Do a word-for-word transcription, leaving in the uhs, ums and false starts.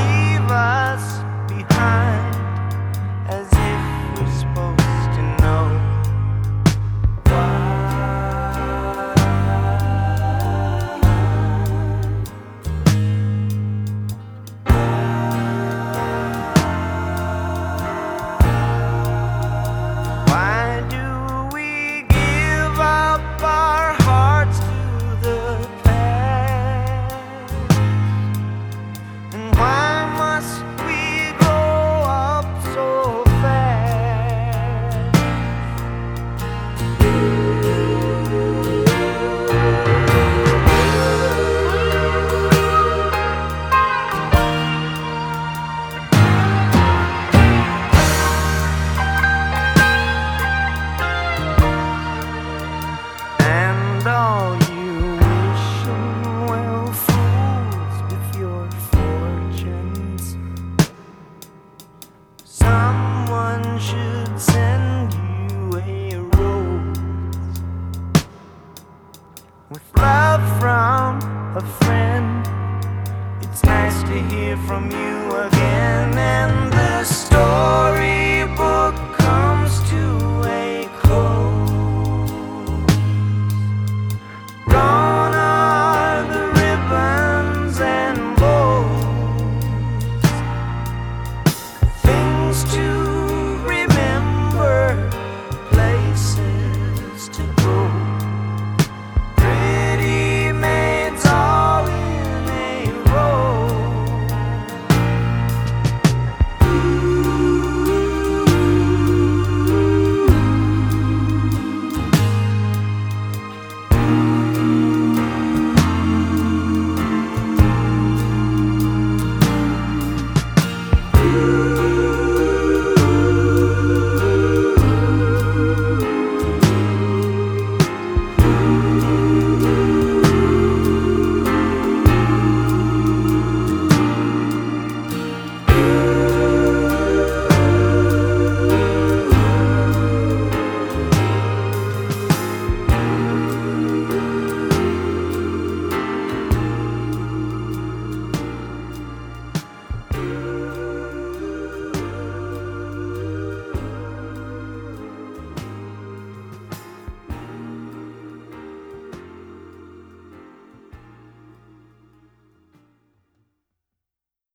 leave us behind as if we're supposed to know why do we give up our hearts to the past? And why must we grow up so fast? And all you wishing well fools with your fortunes, someone should send you a rose with love from a friend. It's nice to hear from you again.